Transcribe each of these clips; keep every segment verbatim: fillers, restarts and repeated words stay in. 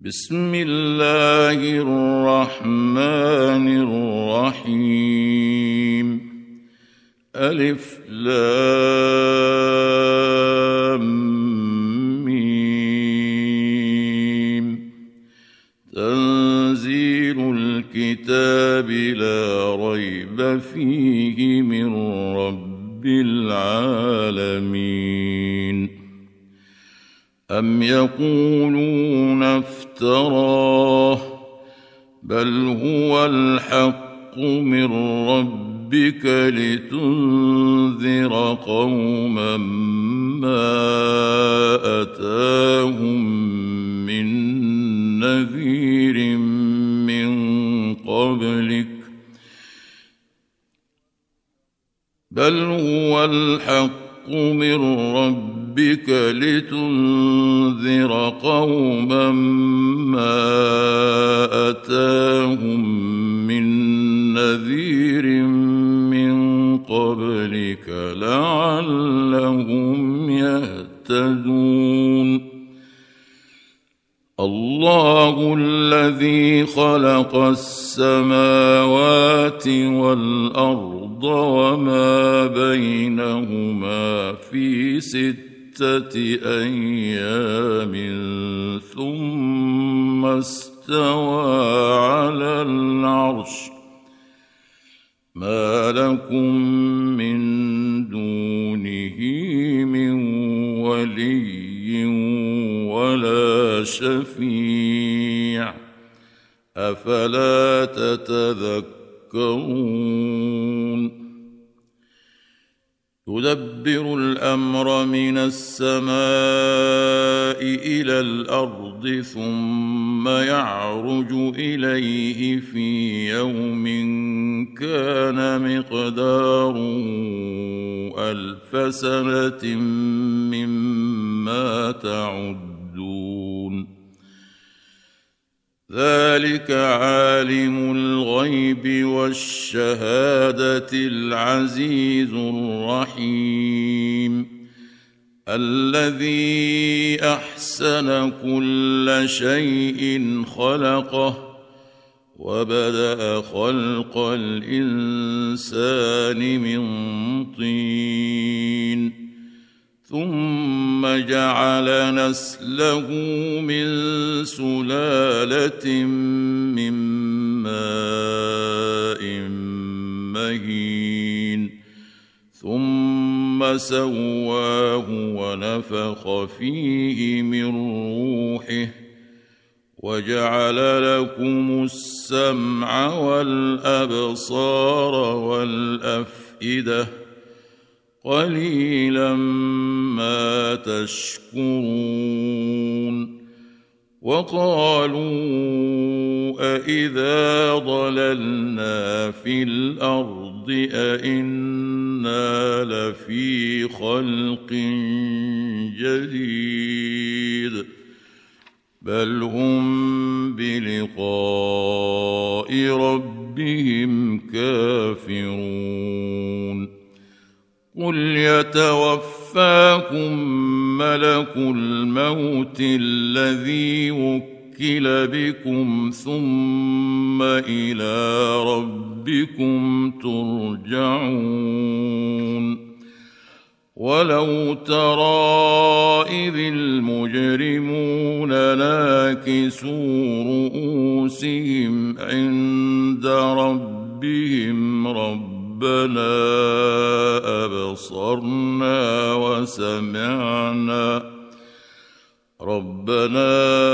بسم الله الرحمن الرحيم. ألف لام ميم. تنزيل الكتاب لا ريب فيه من رب العالمين. أم يقولون افتراه بل هو الحق من ربك لتنذر قوما ما أتاهم من نذير من قبلك بل هو الحق من ربك بك لتنذر قوما ما أتاهم من نذير من قبلك لعلهم يهتدون. الله الذي خلق السماوات والأرض وما بينهما في ستة أيام ثم استوى على العرش ما لكم من دونه من ولي ولا شفيع أفلا تتذكرون. يدبر الأمر من السماء إلى الأرض ثم يعرج إليه في يوم كان مقداره ألف سنة مما تعدون. ذلك عالم الغيب والشهادة العزيز الرحيم الذي أحسن كل شيء خلقه وبدأ خلق الإنسان من طين ثم جعل نسله من سلالة من ماء مهين ثم سواه ونفخ فيه من روحه وجعل لكم السمع والأبصار والأفئدة قليلا ما تشكرون. وقالوا أإذا ضللنا في الأرض أإنا لفي خلق جديد بل هم بلقاء ربهم كافرون. قل يتوفاكم ملك الموت الذي وكل بكم ثم إلى ربكم ترجعون. ولو ترى إذ المجرمون ناكسوا رؤوسهم عند ربهم رب ربنا أبصرنا وسمعنا ربنا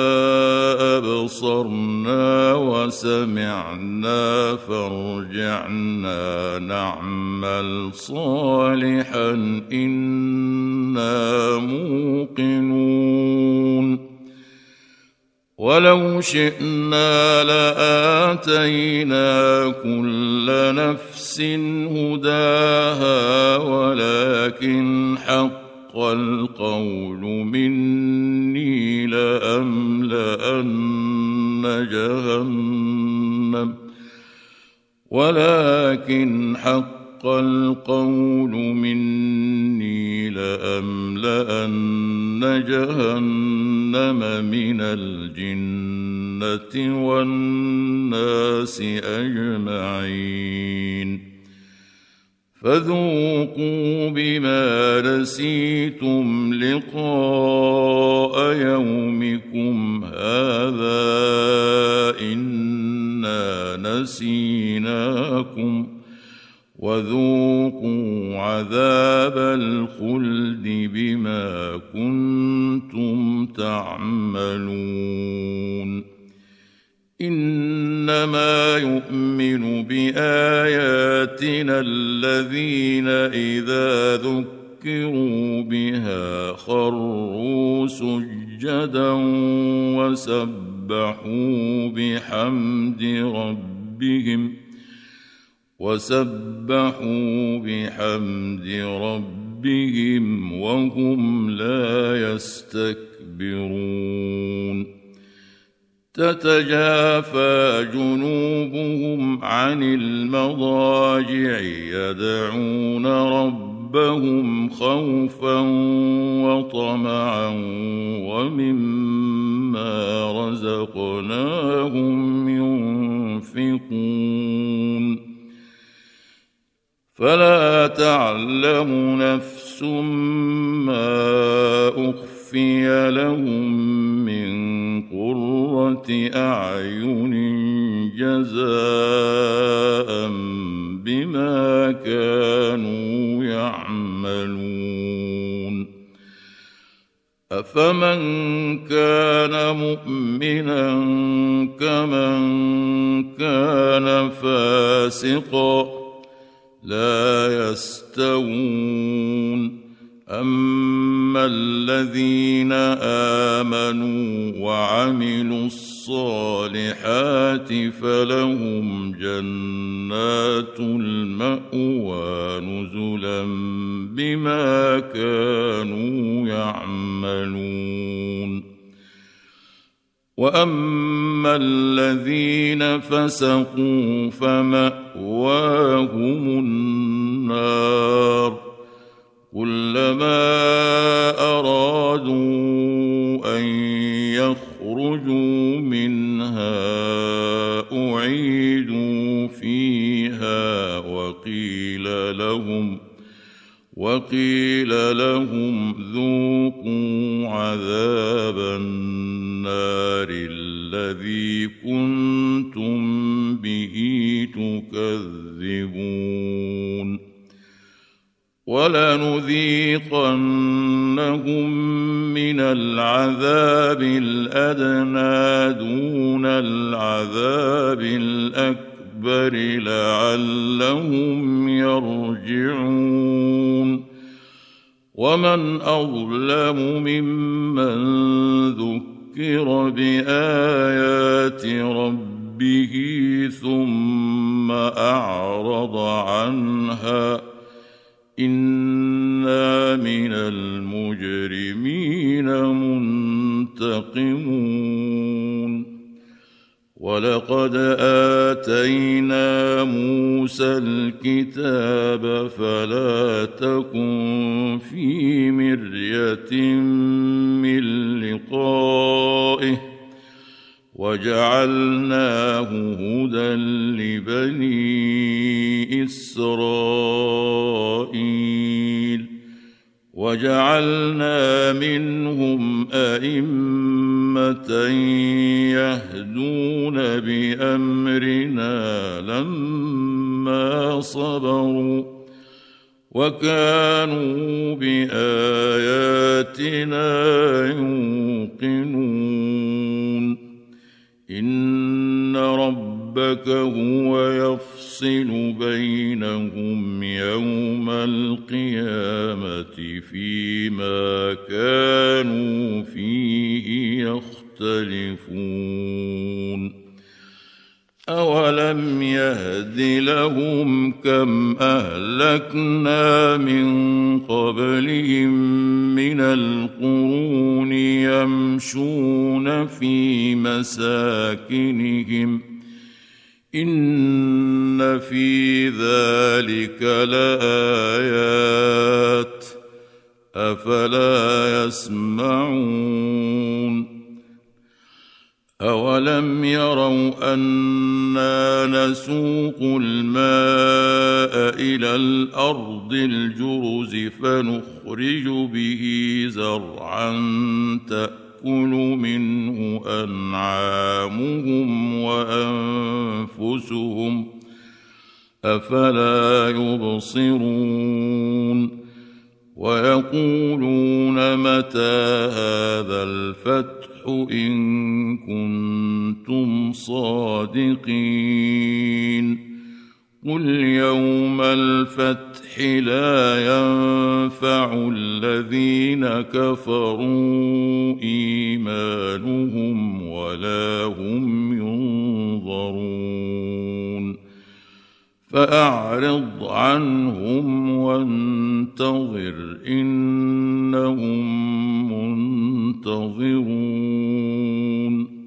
أبصرنا وسمعنا فارجعنا نعمل صالحا إنا موقنون. ولو شئنا لآتينا كل نفس هداها ولكن حق القول مني لأملأن جهنم ولكن حق القول مني لأملأن جهنم من الجن والناس أجمعين فذوقوا بما نسيتم لقاء يومكم هذا إنا نسيناكم وذوقوا عذاب الخلد بما كنتم تعملون إنما يؤمن بآياتنا الذين إذا ذكروا بها خروا سجدا وسبحوا بحمد ربهم وسبحوا بحمد ربهم وهم لا يستكبرون تتجافى جنوبهم عن المضاجع يدعون ربهم خوفا وطمعا ومما رزقناهم ينفقون فلا تعلم نفس ما أخفي لهم من قرة أعين جزاء بما كانوا يعملون أفمن كان مؤمنا كمن كان فاسقا لا يستوون أما الذين آمنوا وعملوا الصالحات فلهم جنات المأوى نزلا بما كانوا يعملون وأما الذين فسقوا فمأواهم النار كلما أرادوا أن يخرجوا منها أعيدوا فيها وقيل لهم وقيل لهم ذوقوا عذاب النار الذي كنتم به تكذبون ولنذيقنهم من العذاب الأدنى دون العذاب الأكبر لعلهم يرجعون ومن أظلم ممن ذكر بآيات ربه ثم أعرض عنها إنا من المجرمين منتقمون ولقد آتينا موسى الكتاب فلا تكن في مرية من لقائه وجعلناه هدى لبني إسرائيل وجعلنا منهم أئمة يهدون بأمرنا لما صبروا وكانوا بآياتنا يوقنون إن ربك هو يفصل بينهم يوم القيامة فيما كانوا فيه يختلفون أولم يهد لهم كم أهلكنا من قبلهم من القرون يمشون في مساكنهم إن في ذلك لآيات أفلا يسمعون أولم يروا أنا نسوق الماء إلى الأرض الجرز فنخرج به زرعا تأكل منه أنعامهم وأنفسهم أفلا يبصرون ويقولون متى هذا الفتح إن كنتم صادقين قل يوم الفتح لا ينفع الذين كفروا إيمانهم ولا هم ينظرون فأعرض عنهم وانتظر إنهم منتظرون